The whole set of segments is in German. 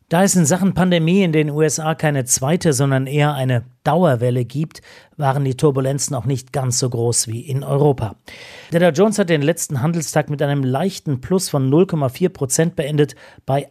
Da es in Sachen Pandemie in den USA keine zweite, sondern eher eine Dauerwelle gibt, waren die Turbulenzen auch nicht ganz so groß wie in Europa. Der Dow Jones hat den letzten Handelstag mit einem leichten Plus von 0,4% beendet bei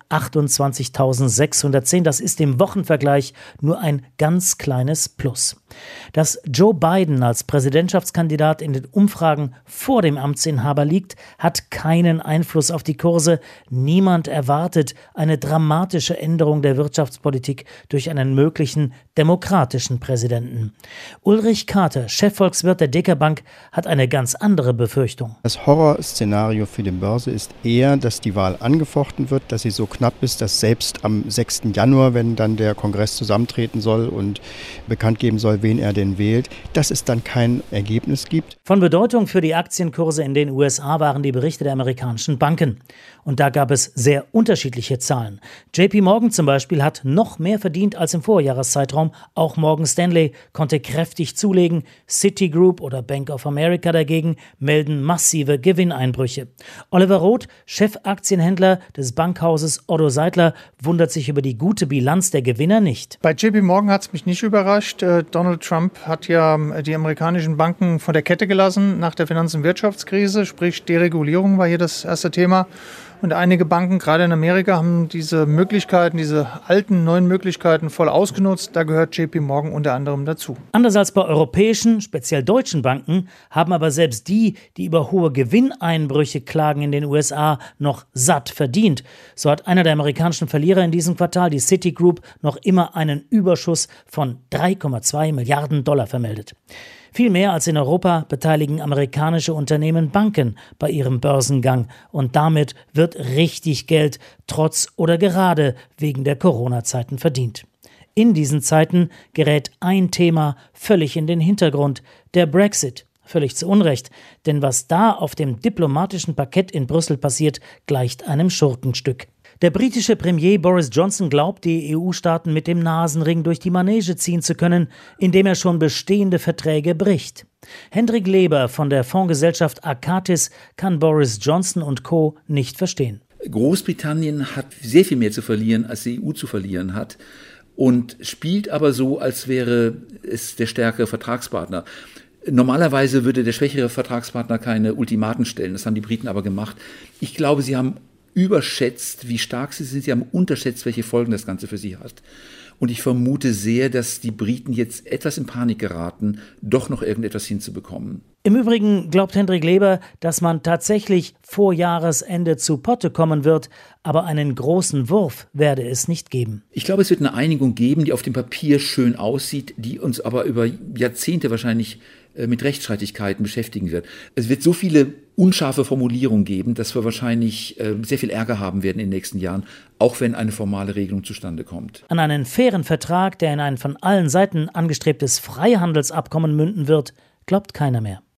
28.610. Das ist im Wochenvergleich nur ein ganz kleines Plus. Dass Joe Biden als Präsidentschaftskandidat in den Umfragen vor dem Amtsinhaber liegt, hat keinen Einfluss auf die Kurse. Niemand erwartet eine dramatische Änderung der Wirtschaftspolitik durch einen möglichen demokratischen Präsidenten. Ulrich Kater, Chefvolkswirt der DK Bank, hat eine ganz andere Befürchtung. Das Horrorszenario für die Börse ist eher, dass die Wahl angefochten wird, dass sie so knapp ist, dass selbst am 6. Januar, wenn dann der Kongress zusammentreten soll und bekannt geben soll, wen er denn wählt, dass es dann kein Ergebnis gibt. Von Bedeutung für die Aktienkurse in den USA waren die Berichte der amerikanischen Banken. Und da gab es sehr unterschiedliche Zahlen. JP Morgan zum Beispiel hat noch mehr verdient als im Vorjahreszeitraum. Auch Morgan Stanley konnte kräftig zulegen. Citigroup oder Bank of America dagegen melden massive Gewinneinbrüche. Oliver Roth, Chefaktienhändler des Bankhauses Otto Seidler, wundert sich über die gute Bilanz der Gewinner nicht. Bei JP Morgan hat es mich nicht überrascht. Donald Trump hat ja die amerikanischen Banken von der Kette gelassen nach der Finanz- und Wirtschaftskrise, sprich Deregulierung war hier das erste Thema. Und einige Banken, gerade in Amerika, haben diese Möglichkeiten, diese alten, neuen Möglichkeiten voll ausgenutzt. Da gehört JP Morgan unter anderem dazu. Anders als bei europäischen, speziell deutschen Banken, haben aber selbst die, die über hohe Gewinneinbrüche klagen in den USA, noch satt verdient. So hat einer der amerikanischen Verlierer in diesem Quartal, die Citigroup, noch immer einen Überschuss von 3,2 Milliarden Dollar vermeldet. Viel mehr als in Europa beteiligen amerikanische Unternehmen Banken bei ihrem Börsengang und damit wird richtig Geld trotz oder gerade wegen der Corona-Zeiten verdient. In diesen Zeiten gerät ein Thema völlig in den Hintergrund, der Brexit. Völlig zu Unrecht, denn was da auf dem diplomatischen Parkett in Brüssel passiert, gleicht einem Schurkenstück. Der britische Premier Boris Johnson glaubt, die EU-Staaten mit dem Nasenring durch die Manege ziehen zu können, indem er schon bestehende Verträge bricht. Hendrik Leber von der Fondsgesellschaft Arcatis kann Boris Johnson und Co. nicht verstehen. Großbritannien hat sehr viel mehr zu verlieren, als die EU zu verlieren hat und spielt aber so, als wäre es der stärkere Vertragspartner. Normalerweise würde der schwächere Vertragspartner keine Ultimaten stellen, das haben die Briten aber gemacht. Ich glaube, sie haben überschätzt, wie stark sie sind. Sie haben unterschätzt, welche Folgen das Ganze für sie hat. Und ich vermute sehr, dass die Briten jetzt etwas in Panik geraten, doch noch irgendetwas hinzubekommen. Im Übrigen glaubt Hendrik Leber, dass man tatsächlich vor Jahresende zu Potte kommen wird, aber einen großen Wurf werde es nicht geben. Ich glaube, es wird eine Einigung geben, die auf dem Papier schön aussieht, die uns aber über Jahrzehnte wahrscheinlich mit Rechtsstreitigkeiten beschäftigen wird. Es wird so viele unscharfe Formulierungen geben, dass wir wahrscheinlich sehr viel Ärger haben werden in den nächsten Jahren, auch wenn eine formale Regelung zustande kommt. An einen fairen Vertrag, der in ein von allen Seiten angestrebtes Freihandelsabkommen münden wird, glaubt keiner mehr.